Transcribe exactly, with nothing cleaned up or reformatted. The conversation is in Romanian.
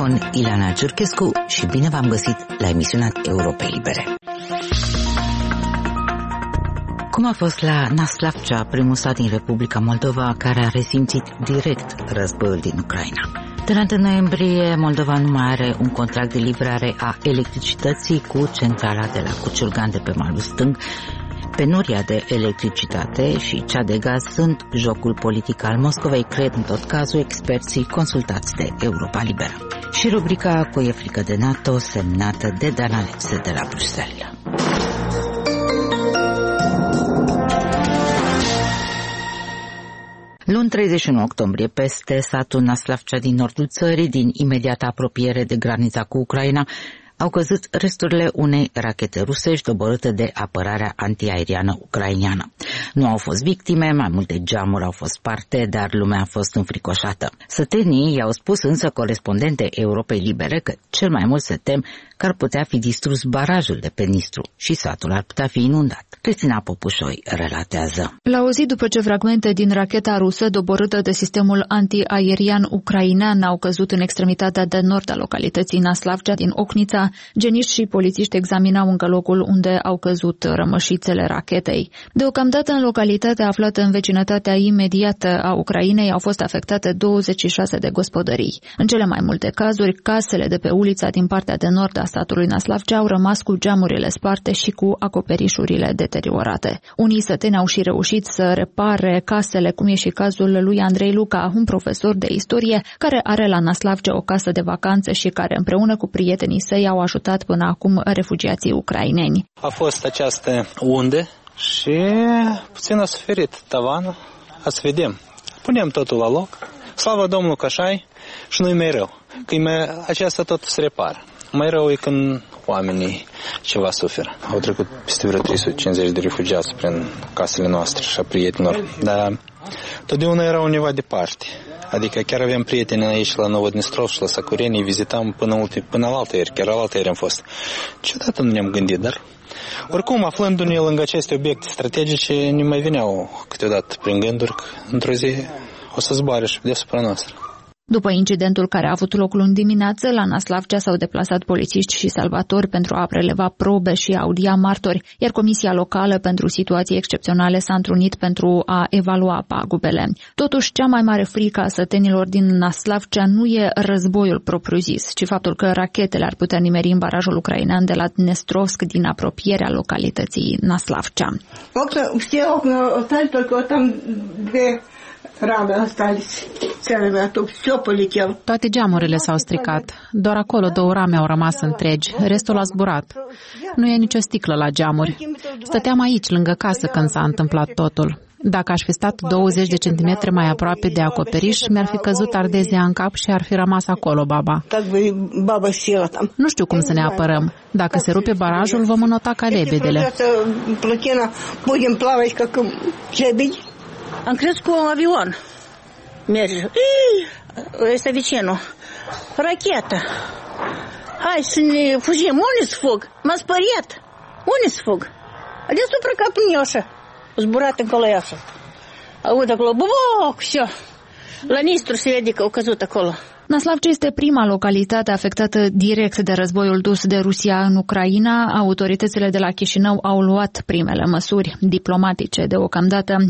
microfon Ileana Ciurchescu și bine v-am găsit la emisiunea Europei Libere. Cum a fost la Năslavcea, primul stat din Republica Moldova care a resimțit direct războiul din Ucraina? De la întâi noiembrie, Moldova nu mai are un contract de livrare a electricității cu centrala de la Cuciulgan de pe malul stâng. Penuria de electricitate și cea de gaz sunt jocul politic al Moscovei, cred în tot cazul experții consultați de Europa Liberă. Și rubrica Cu e frică de NATO, semnată de Dan Alexe de la Bruxelles. Luni treizeci și unu octombrie, peste satul Năslavcea din nordul țării, din imediată apropiere de granița cu Ucraina, au căzut resturile unei rachete rusești doborâte de apărarea antiaeriană ucraineană. Nu au fost victime, mai multe geamuri au fost sparte, dar lumea a fost înfricoșată. Sătenii i-au spus însă corespondente Europei Libere că cel mai mult se tem că ar putea fi distrus barajul de pe Nistru și satul ar putea fi inundat. Cristina Popușoi relatează. La o zi după ce fragmente din racheta rusă doborâtă de sistemul antiaerian ucrainean au căzut în extremitatea de nord a localității Năslavcea din Ochnița, geniști și polițiști examinau încă locul unde au căzut rămășițele rachetei. Deocamdată în localitatea aflată în vecinătatea imediată a Ucrainei au fost afectate douăzeci și șase de gospodării. În cele mai multe cazuri, casele de pe ulița din partea de nord a statului Năslavcea au rămas cu geamurile sparte și cu acoperișurile deteriorate. Unii săteni au și reușit să repare casele, cum e și cazul lui Andrei Luca, un profesor de istorie care are la Năslavcea o casă de vacanțe și care împreună cu prietenii săi au ajutat până acum refugiații ucraineni. A fost această unde și puțin a suferit tavanul. Azi vedem. Punem totul la loc. Slavă Domnului că așa-i și nu-i mai rău. Că mai, aceasta tot se repară. Mai rău e când oamenii ceva suferă. Au trecut peste vreo trei sute cincizeci de refugiați prin casele noastre și a prietenilor. Dar totdeauna erau undeva departe. Adică chiar avem prieteni aici la Novodnistrov și la Sacureni, vizitam până, ulti, până la altă ieri, chiar la altă ieri am fost. Ciudată nu ne-am gândit, dar oricum, aflându-ne lângă aceste obiecte strategice, ne mai veneau câteodată prin gânduri că într-o zi o să zboare și deasupra noastră. După incidentul care a avut loc luni dimineață, la Năslavcea s-au deplasat polițiști și salvatori pentru a preleva probe și a audia martori, iar Comisia Locală pentru Situații Excepționale s-a întrunit pentru a evalua pagubele. Totuși, cea mai mare frică a sătenilor din Năslavcea nu e războiul propriu-zis, ci faptul că rachetele ar putea nimeri în barajul ucrainean de la Dnestrovsk din apropierea localității Năslavcea. Toate geamurile s-au stricat. Doar acolo două rame au rămas întregi. Restul a zburat. Nu e nicio sticlă la geamuri. Stăteam aici, lângă casă, când s-a întâmplat totul. Dacă aș fi stat douăzeci de centimetri mai aproape de acoperiș, mi-ar fi căzut ardezia în cap și ar fi rămas acolo baba. Nu știu cum să ne apărăm. Dacă se rupe barajul, vom înota ca lebedele. Am crezut cu un avion. Merge. Este vecinul. Rachetă. Hai să ne fugim. Unde-s fug? M-a spăriat. Unde-s fug? Deasupra capul meu așa. Zburat încolo așa. Aud acolo. Buboc! Все. La Nistru se vede că au căzut acolo. Năslavcea este prima localitate afectată direct de războiul dus de Rusia în Ucraina. Autoritățile de la Chișinău au luat primele măsuri diplomatice deocamdată.